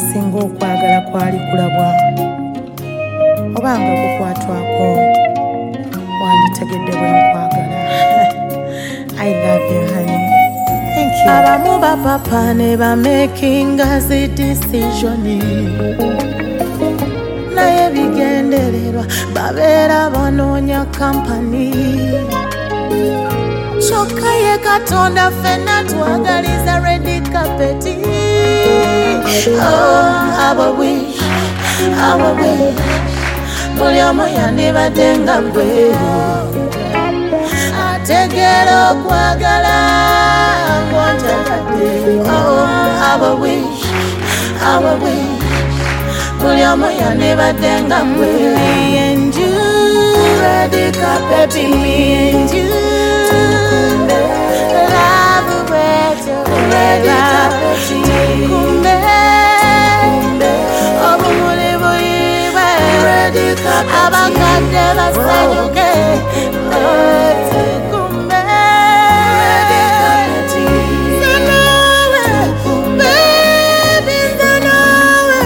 singa okwagala kwali kulabwa oba nga kukwatwako wanditegedde bwe nkwagala. I love you, honey. Thank you. Abamu bapapa ne bamakinga zi decision naye bigendererwa babeera banoonya kampani kyokka ye Katonda ffenna twagaliza red carpet. Our wish buli omu yandibadde nga gwe ategeera okwagala ng'ontagadde. Our wish buli omu yandibadde nga gwe. Me and you, red carpet, me and you, love with red carpet, kumbe obumuli buyibe abakadde basanyuke kumbe zanawe baby zanawe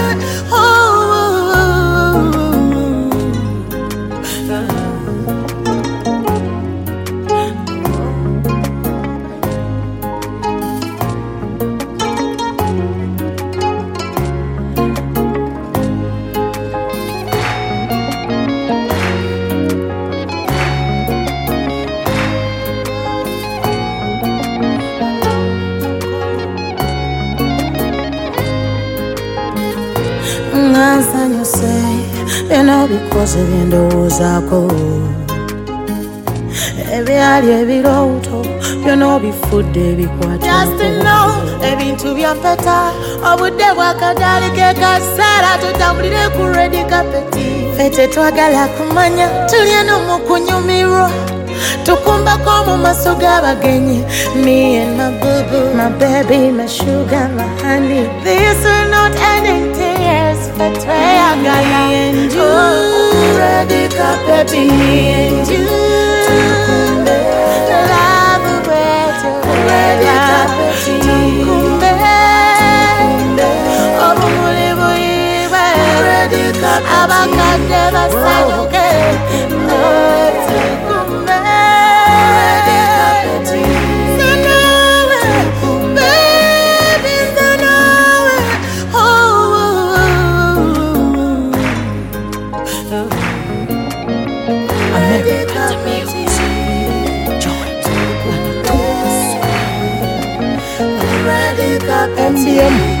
nsanyuse byonna bikoze byendowoozaako ebyali ebirooto byonna bifudde ebikwatako ebintu byafeta obudde bwakadaali ke kaseera tutambulire ku red carpet. Ffe tetwagala kumanya tulye n'omu kunyumirwa tukumbako mu maaso g'abagenyi. Me and my boo-boo, my baby, my sugar, my honey, this will not end in tears. Ffe tweyagala. Me and you, red carpet, me and you, love with red carpet, tukumbe obumuli buyibe abakadde basanyuke tukumbe zanawe baby zanawe MDM